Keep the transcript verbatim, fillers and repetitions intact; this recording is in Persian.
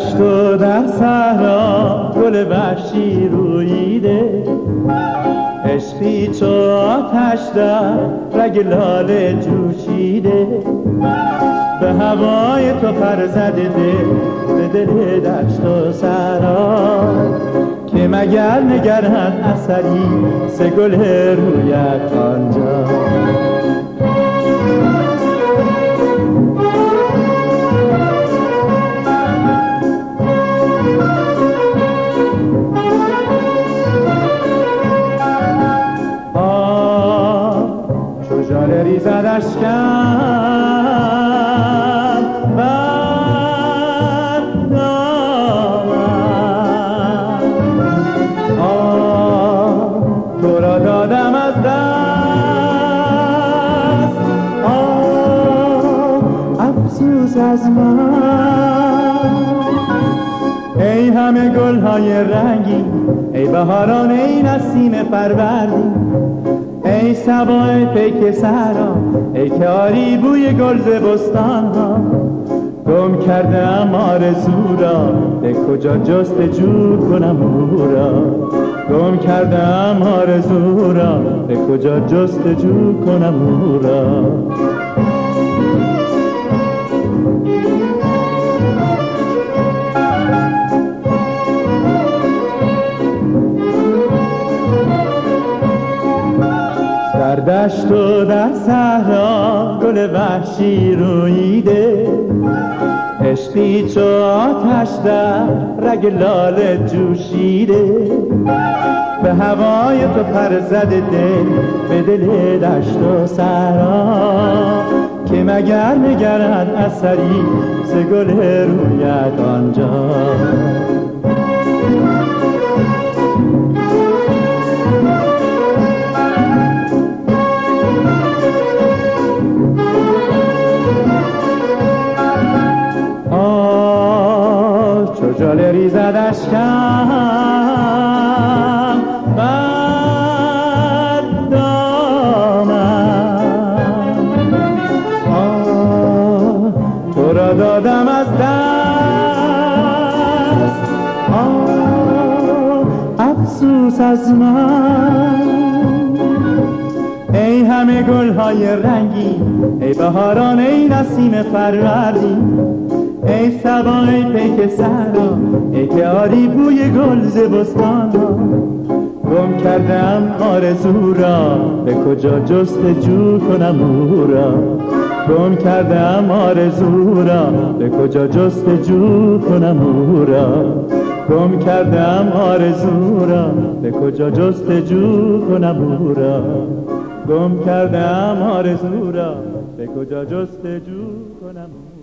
دشت و در صحرا گل وحشی روییده، عشقی چو آتش در رگ لاله جوشیده. به هوای تو پر زده دل، به دل دشت و صحرا، که مگر نگرد اثری ز گل رویت آنجا. ریزد اشکم بر دامن، آه تو را دادم از دست، آه افسوس از من. ای همه گل‌های رنگی، ای بهاران، ای نسیم فروردین، ای صبای پیک صحرا، ای که آری بوی گل ز بستان ها. گم کردم آرزو را، به کجا جستجو کنم او را. گم کردم آرزو را، به کجا جستجو کنم او را. در دشت و در صحرا گل وحشی روییده، عشقی چو آتش در رگ لاله جوشیده. به هوای تو پر زده دل، به دل دشت و صحرا، که مگر نگرد اثری ز گل رویت آنجا. ژاله ریزد اشکم بر دامن، آه تو را دادم از دست، آه افسوس از من. ای همه گل‌های رنگی، ای بهاران، ای نسیم فروردین، ای صبای پیک صحرا، ای که آری بوی گل ز بستان ها. گم کردم آرزو را، به کجا جستجو کنم او را. گم کردم آرزو را، به کجا جستجو کنم او را. گم کردم آرزو را، به کجا جستجو کنم او را. گم کردم آرزو را، به کجا جستجو کنم او را.